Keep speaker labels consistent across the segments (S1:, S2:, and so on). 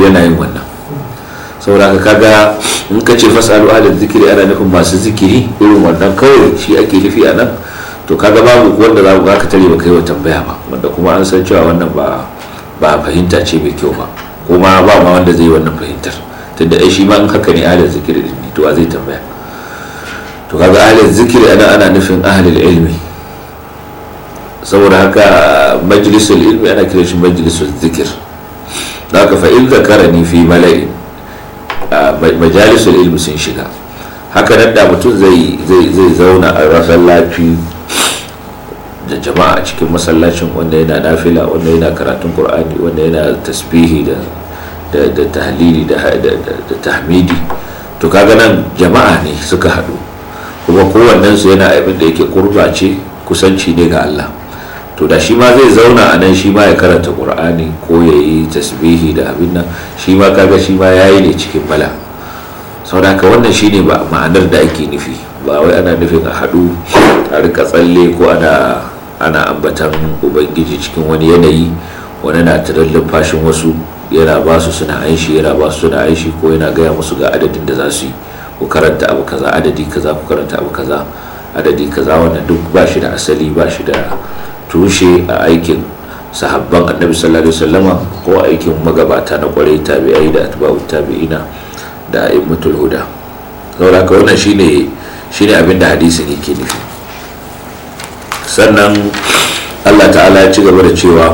S1: yana yin wannan. saboda kaga in ka ce fasalu ahlal zikri ana nufin masu zikiri irin wannan kawai shi ake nufi a nan, to kaga babu wanda za ka tare ba kai wa tambaya ba, wanda kuma an san cewa wannan ba fahimta ce mai kyau ba, kuma ba ma wanda zai yi wannan fahimtar, tunda shi ma in haka ne ahlal zikri ne to a zai tambaya. to kaga ahlal zikri ana nufin ahlul ilmi, saboda haka majlisul ilmi ana kiran shi majlisul zikr. haka fa in zakarani fi mala'in, majalisul ilmi sun shiga. haka nan da mutum zai zauna a masallaci da jama'a a cikin masallacin, wanda yana nafila, wanda yana karatun qur'ani, wanda yana tasbihi da tahlili da tahmidi, to kaga nan jama'a ne suka haɗu, kuma kowannen su yana abin da yake qurba ce, kusanci ne ga Allah. to da shi ma zai zauna a nan, shi ma ya karanta qur'ani ko ya yi tasbihi da abin nan, shi ma kaga shi ma yayi ne cikin bala. saboda haka wannan shine ba ma'anar da ake nufi, ba wai ana nufin a haɗu a rika tsalle ko ana ambatan ubangiji cikin wani yanayi, wani na tarallin fashin wasu yana ba su suna aishi, yana ba su suna aishi, ko yana gaya musu ga adadin da za su yi, ku karanta abu kaza adadi kaza, ku karanta abu kaza adadi kaza. wannan duk ba shi da asali, ba shi da tushe a aikin sahabban annabi sallallahu alaihi wasallama ko aikin magabata na kwarai, tabi'ai da atba'ut tabi'ina da a'immatul huda. saboda haka wannan shine abin da hadisin yake nufi. sannan Allah ta'ala ya ci gaba da cewa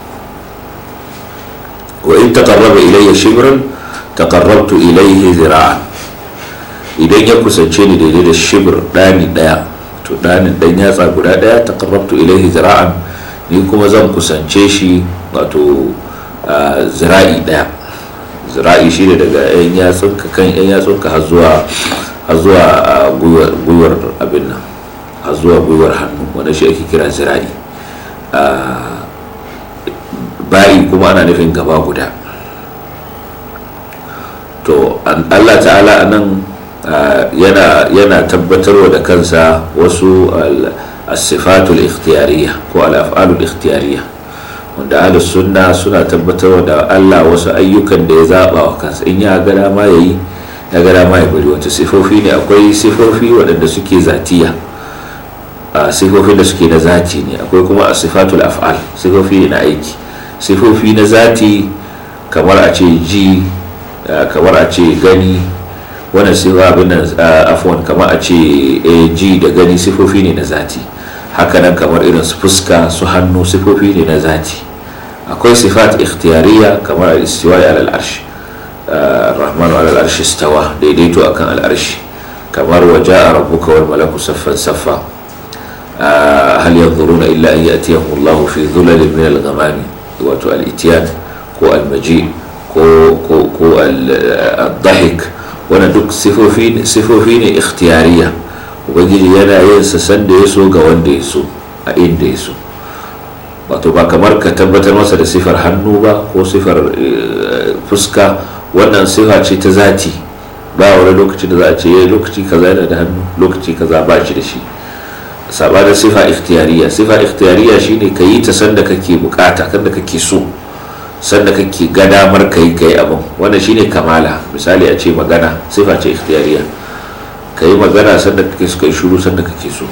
S1: wa in taqarraba ilayya shibran taqarrabtu ilayhi zira'an, idan ya kusance ni daidai da shibr dani daya, to danin dan yatsa guda daya, taqarrabtu ilayhi zira'an, ni kuma zan kusance shi wato zira'i daya. zira'i shine daga yan yatsunka kan yan yatsunka har zuwa gwiwar abin nan, har zuwa gwiwar hannu, wanda shi ake kira zira'i. ba'i kuma ana nufin gaba guda. to Allah ta'ala anan yana tabbatarwa da kansa wasu as-sifatul ikhtiyariyya ko al-af'alul ikhtiyariyya, wanda ahlus sunna suna tabbatarwa da Allah wasu ayyukan da ya zaba wa kansa, in ya ga dama yayi, ya ga dama ya bari. wata sifofi ne, akwai sifofi waɗanda suke zatiya, sifofi da suke na zati ne, akwai kuma as-sifatul af'al, sifofi na aiki. sifofi na zati kamar a ce ji, kamar a ce gani, wannan sifa abin nan afwan, kamar a ce ji da gani sifofi ne na zati. haka nan kamar irin su fuska, su hannu, sifofi ne na zati. akwai sifat ikhtiyariya kamar al-istiwa ala al-arsh, ar-rahman ala al-arsh istawa, daidaito akan al-arsh, kamar waja'a rabbuka wal malaku saffan saffa, hal yanzuruna illa an ya'tiyahum Allahu fi dhulalin min al-ghamam, wato al-ityan ko al-maji ko al-dhahik. wannan duk sifofi ne ikhtiyariya, ubangiji yana yin sa sanda ya so ga wanda ya so a inda ya so. wato ba kamar ka tabbatar masa da sifar hannu ba ko sifar fuska, wannan sifa ce ta zati, ba wani lokaci da za a ce lokaci kaza yana da hannu, lokaci kaza ba shi da shi. sabanin sifa ikhtiyariya, sifa ikhtiyariya shine ka yi ta sanda kake bukata, sanda kake so, sanda kake ga damar kai abin. wannan shine kamala. misali a ce magana, sifa ce ikhtiyariya, ka yi magana sanda kake so, kai shiru sanda kake so.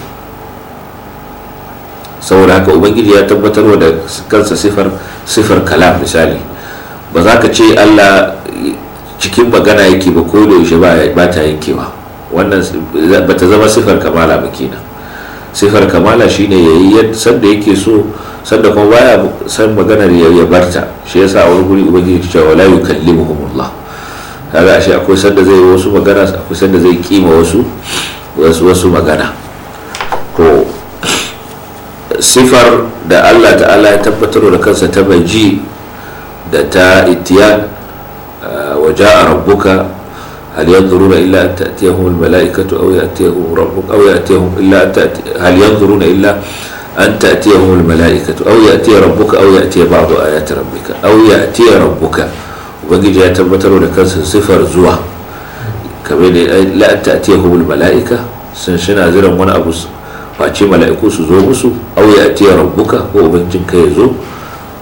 S1: saboda haka ubangiji ya tabbatar da kansa sifar kalam. misali ba za ka ce Allah cikin magana yake ba ko da yaushe ba ta yankewa, wannan ba ta zama sifar kamala ba kenan. sifar kamala shine yayi sanda yake so, sanda kuma baya san maganar ya barta. shi yasa a wani guri ubangiji ya ce wala yukallimuhumullah, kaga shi akwai sanda zai wasu magana, akwai sanda zai kima wasu magana. to sifar da Allah ta'ala ya tabbatar da kansa ta baji da ta itiyan, waja'a rabbuka hal yanzuruna illa an ta'tiyahum al-mala'ikatu aw ya'tiyahum rabbuka aw ya'tiyahum illa hal yanzuruna illa an ta'tiyahum al-mala'ikatu aw ya'tiya rabbuka aw ya'tiya ba'du ayati rabbika aw ya'tiya rabbuka. ubangiji ya tabbatar da kansa sifar zuwa, kamar da la an ta'tiyahum al-mala'ika, sun shina ziran wani abu face mala'iku su zo musu, aw ya'tiya rabbuka ko ubangijin ka ya zo,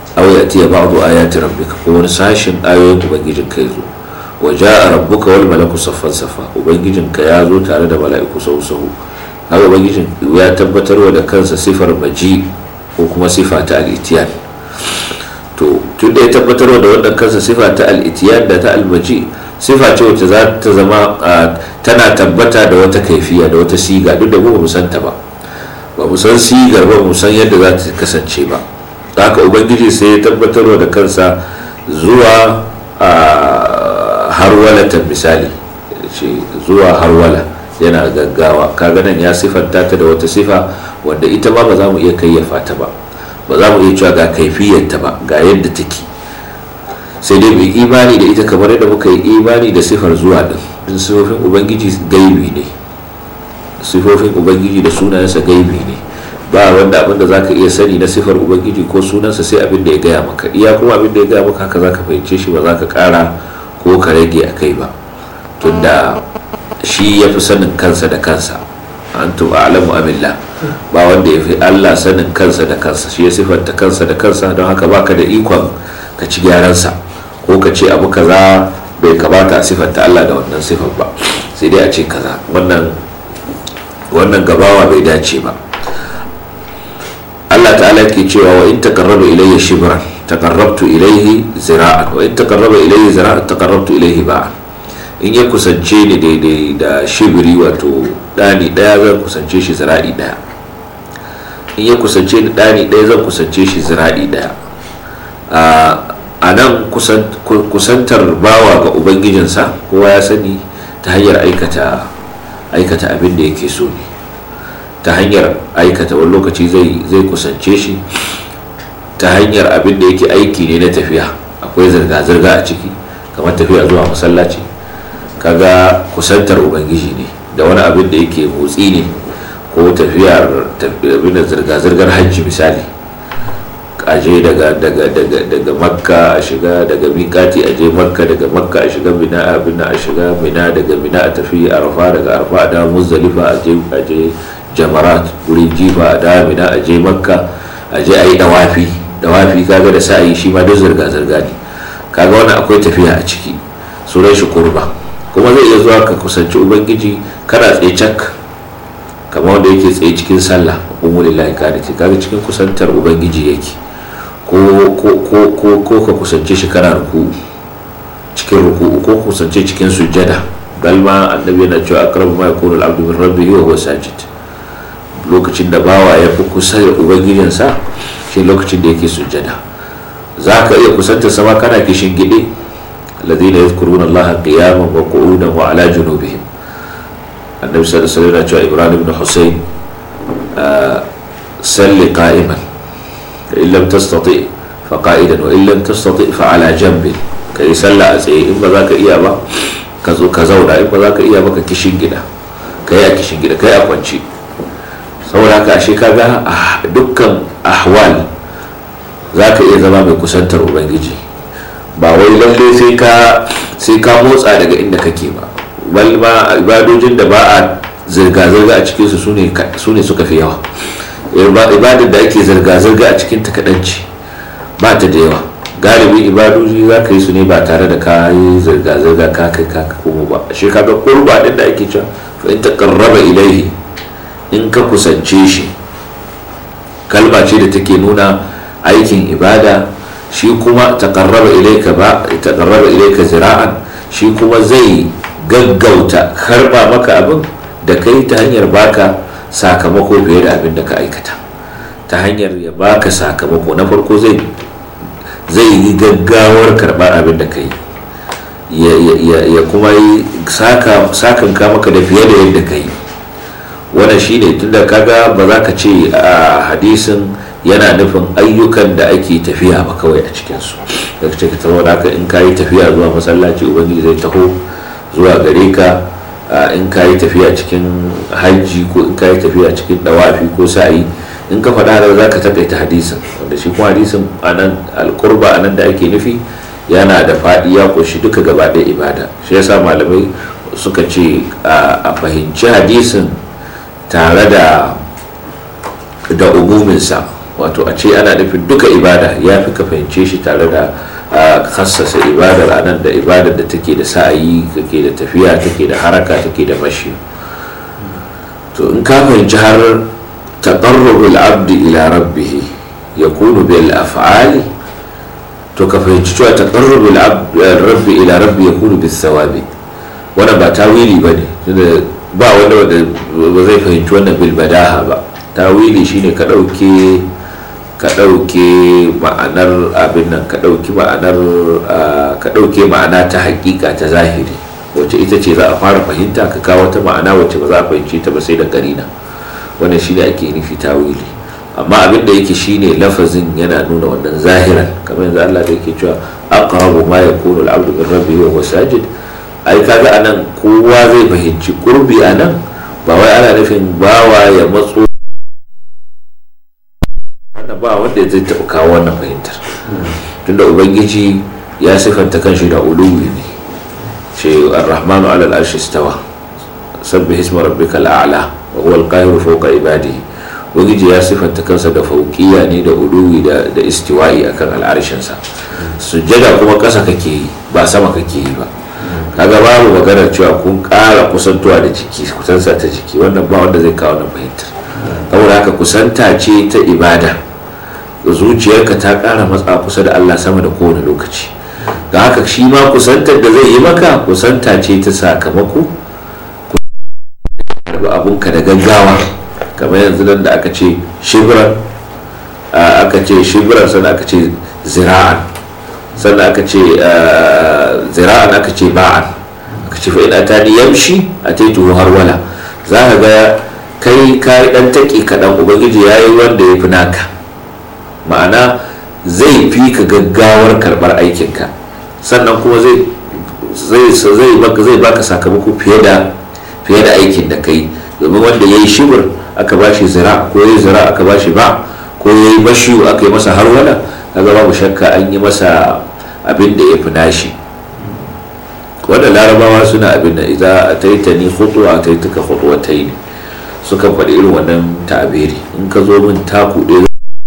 S1: aw ya'tiya ba'du ayati rabbika, ko wani sashin ayoyin ubangijinka yazo. Wa ja'a rabbuka wal malaku saffan saffa, ubangijinka ya zo tare da mala'iku sau. haka ubangijin ya tabbatarwa da kansa sifar maji ko kuma sifa ta al-itiyan. To tun da ya tabbatarwa da wannan kansa sifa ta al-itiyan da ta al-maji, sifa ce wacce za ta zama tana tabbata da wata kaifiya da wata siga, duk da ba mu san ta ba mu san sigar ba, mu san yadda za ta kasance ba. Haka ubangiji sai ya tabbatarwa da kansa zuwa harwalatan misali, zuwa harwala yana gaggawa. kaga nan ya sifanta ta da wata sifa wanda ita ma ba za mu iya kayyafa ta ba za mu iya cewa ga kaifiyarta ba, ga yadda take, sai dai mu imani da ita kamar yadda muka yi imani da sifar zuwa din. Sifofin ubangiji gaibi ne, sifofin ubangiji da sunayensa gaibi ne, ba wanda abinda za ka iya sani na sifar ubangiji ko sunansa sai abin da ya gaya maka, iya kuma abin da ya gaya maka haka za ka fahimce shi, ba za ka kara ko ka rage a kai ba, tunda shi ya fi sanin kansa da kansa. Antum a'lamu amillah, ba wanda ya fi Allah sanin kansa da kansa, shi ya sifanta kansa da kansa, don haka baka da ikon ka ci gyaransa ko ka ce abu kaza bai kamata a sifanta Allah da wannan sifar ba, sai dai a ce kaza, wannan gabawa bai dace ba. Allah ta'ala ke cewa wa in taqarraba ilayya shibran taqarrabtu ilayhi zira'an wa in taqarraba ilayhi zira'an taqarrabtu ilayhi ba'an. In ya kusance ni daidai da shibiri, wato dani daya, zan kusance shi zira'i daya. In ya kusance ni dani daya, zan kusance shi zira'i daya. A nan kusantar bawa ga ubangijinsa kowa ya sani ta hanyar aikata abin da yake so ne, ta hanyar aikata, wani lokaci zai kusance shi ta hanyar abin da yake aiki ne na tafiya, akwai zirga-zirga a ciki, kamar tafiya zuwa masallaci, kaga kusantar ubangiji ne. Da wani abin da yake motsi ne, ko tafiyar zirga-zirgar hajji misali, aje daga makka a shiga, daga miƙati aje makka, daga makka a shiga mina, a shiga mina, daga mina a tafi arafa, daga arafa a dawo muzdalifa, aje jamarat wurin jifa, a dawo mina, aje makka, aje a yi dawafi kaga da sa'ayi, shi ma duk zirga-zirga ne, kaga wannan akwai tafiya a ciki, sunan shi kurba. Kuma zai iya zuwa ka kusanci ubangiji kana tsaye cak, kamar wanda yake tsaye cikin sallah, umulillahi qaniti, kaga cikin kusantar ubangiji yake. ko ka kusance shi kana cikin ruku'u, ko kusance cikin sujjada, bal ma annabi yana cewa aqrabu ma yakunu al-'abdu min rabbihi wa huwa sajid. Lokacin da bawa ya fi kusa da ubangijinsa shi lokacin da yake sujjada. Za ka iya kusanta sama kana kishin gide, alladhina yadhkuruna allaha qiyaman wa qu'udan wa ala junubihim. Annabi sallallahu alaihi wasallam yana cewa Ibrahim ibn Husayn, salli qa'iman in lam tastati fa qa'idan wa in lam tastati fa ala janbin. Kai sallah a tsaye, in ba za ka iya ba ka zo ka zauna, in ba za ka iya ba ka kishin gida, kai a kishin gida, kai a kwance. Saboda haka ashe kaga dukkan ahwal za ka iya zama mai kusantar ubangiji, ba wai lalle sai ka motsa daga inda kake ba. Bal ma ibadojin da ba a zirga-zirga a cikinsu su ne suka fi yawa. Ibadar da ake zirga-zirga a cikin ta kaɗanci, ba ta da yawa. Galibi ibadoji za ka yi su ne ba tare da ka yi zirga-zirga ka kai ka komo ba. Ashe kaga kurba din da ake cewa fa in taqarraba ilaihi, in ka kusance shi, kalma ce da take nuna aikin ibada. Shi kuma taqarraba ilayka zira'an, shi kuma zai gaggauta karba maka abin da kai ta hanyar baka sakamako fiye da abin da ka aikata. Ta hanyar ya baka sakamako, na farko zai yi gaggawar karbar abin da kai, ya kuma yi sakanka maka da fiye da yadda kai. Wannan shine, tunda kaga ba za ka ce a hadisin yana nufin ayyukan da ake tafiya ba kawai a cikinsu. Daga ce ka taho da in ka yi tafiya zuwa masallaci, ubangiji zai taho zuwa gare ka. In ka yi tafiya cikin hajji, ko in ka yi tafiya cikin dawafi ko sa'i, in ka faɗa da za ka takaita hadisin, wanda shi kuma hadisin anan alƙurba anan da ake nufi yana da faɗi, ya ƙunshi duka gaba ɗaya ibada. Shi yasa malamai suka ce a fahimci hadisin tare da umuminsa, wato a ce ana nufin duka ibada ya fi ka fahimce shi tare da khassasa ibadar anan da ibadar da take da sa'ayi, take da tafiya, take da haraka, take da mashi. to in ka fahimci har taqarrubul abdi ila rabbih yakunu bil af'ali, to ka fahimci cewa taqarrubul rabbi ila rabbi yakunu bis sawabi. wannan ba tawili bane, ba wanda ba zai fahimci wannan bil badaha ba. tawili shine ka dauke ma'anar abin nan, ka dauke ma'ana ta hakika ta zahiri wacce ita ce za a fara fahimta, ka kawo ta ma'ana wacce ba za a fahimci ta ba sai da karina. wannan shine ake nufi tawili. amma abin da yake shine lafazin yana nuna wannan zahiran, kamar yanzu Allah da yake cewa aqrabu ma yakunu al-'abdu min rabbihi wa huwa sajid. ai kaga anan kowa zai fahimci qurbi anan ba wai ana nufin bawa ya matso, ba wanda zai taɓa kawo wannan fahimtar, tunda ubangiji ya sifanta kanshi da uluwi ne, ce ar-rahmanu ala al-arshi istawa sabbih isma rabbikal a'la wa huwa al-qahiru fawqa ibadihi. ubangiji ya sifanta kansa da fauqiya ne, da uluwi da istiwa'i akan al-arshin sa. sujjada kuma ƙasa kake yi ba sama kake yi ba. kaga babu maganar cewa kun ƙara kusantuwa da jiki, kusansa ta jiki, wannan ba wanda zai kawo wannan fahimtar. saboda haka kusanta ce ta ibada, zuciyarka ta ƙara matsa kusa da Allah sama da kowane lokaci. ga haka shi ma kusantar da zai yi maka kusanta ce ta sakamako, abunka da gaggawa. kamar yanzu nan da aka ce shibran, sannan aka ce zira'an, sannan aka ce zira'an, aka ce ba'an, aka ce fa'in atani yamshi ataituhu harwala. za ka ga kai dan taƙi kaɗan, ubangiji ya yi wanda ya fi naka, ma'ana zai fi ka gaggawar karɓar aikinka, sannan kuma zai baka sakamako fiye da aikin da kai. domin wanda ya yi shibir aka ba shi zira, ko ya yi zira aka ba shi ba, ko ya yi bashiyu aka yi masa harwala, kaga babu shakka an yi masa abin da ya fi nashi. wanda larabawa suna abin da idan ataitani khutwa ataituka khutwatayn, sukan faɗi irin wannan ta'abiri. in ka zo min taku ɗaya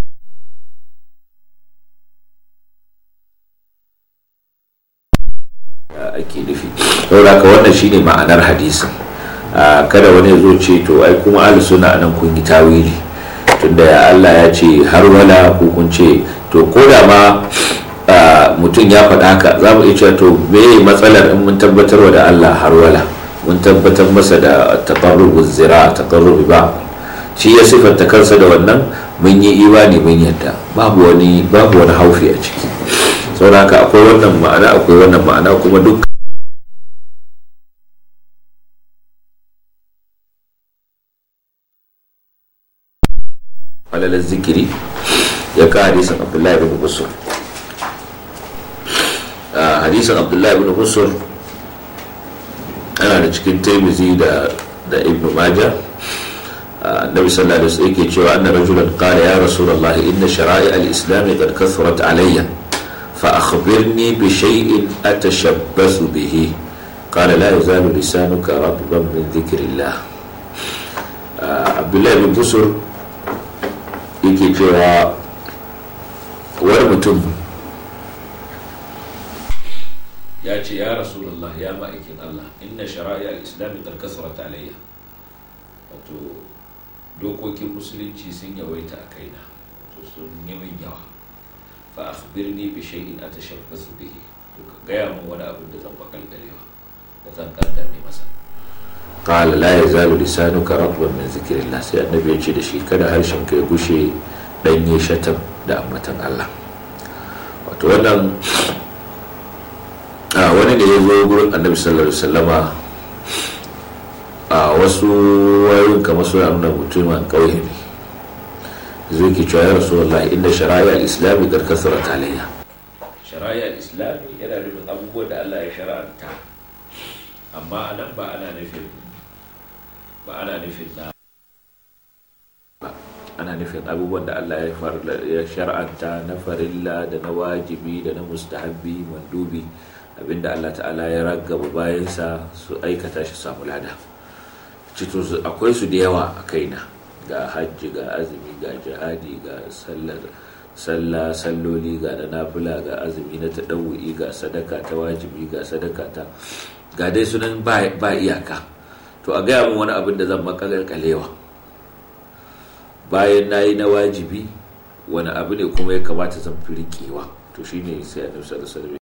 S1: ake nufi. saboda ka wannan shine ma'anar hadisin. kada wani ya zo ce to ai kuma ahli sunna anan kun yi tawili, tunda ya Allah ya ce har wala ko kun ce to ko da ma mutum ya faɗa haka za mu iya cewa to me matsalar in mun tabbatarwa da Allah har wala, mun tabbatar masa da taqarrubu zira, taqarrubu ba, shi ya sifanta kansa da wannan, mun yi imani mun yadda, babu wani haufi a ciki. saboda haka akwai wannan ma'ana kuma duk alalar zikiri ya ka hadisin Abdullahi ibn Busur. hadisin Abdullahi ibn Busur ana da cikin Tirmidhi da Ibn Majah. النبي صلى الله عليه وسلم yake cewa anna rajulan qala ya rasulullah inna shara'i al-islam qad kathurat alayya fa akhbirni bi shay'in atashabbasu bihi qala la yazalu lisanuka ratban min dhikrillah. Abdullah ibn Busur yake cewa wani mutum ya ce ya rasulullah ya ma'aikin Allah inna shara'i al-islam qad kathurat alayya, wato dokokin musulunci sun yawaita a kaina, to sun yi min yawa. fa akhbirni bi shay'in atashabbasu bihi, to ka gaya min wani abin da zan bakalgalewa, da zan kaddame masa. qala la yazalu lisanuka ratban min zikrillah, sai annabi ya ce da shi kada harshen ka ya gushe danye shatam da ambatan Allah. wato wannan wani da ya zo gurin annabi sallallahu alaihi wasallama a wasu wayoyin kamar suna nuna mutumin ƙauye ne, zai ke cewa ya rasulullahi inda shari'a al-islami qad kathurat alayya. shari'a al-islami yana nufin abubuwan da Allah ya shara'anta, amma anan ba ana nufin abubuwan da Allah ya shara'anta na farilla da na wajibi da na mustahabbi mandubi, abinda Allah ta'ala ya raggaba bayansa su aikata shi samu lada. akwai su da yawa a kaina, ga hajji, ga azumi, ga jihadi, ga salloli, ga na nafila, ga azumi na tadawu'i, ga sadaka ta wajibi, ga sadaka ta ga dai sunan ba iyaka. To a gaya min wani abin da zan makalkalewa bayan nayi na wajibi, wani abu ne kuma ya kamata zan fi riƙewa? To shine sai annabi sallallahu alaihi wasallam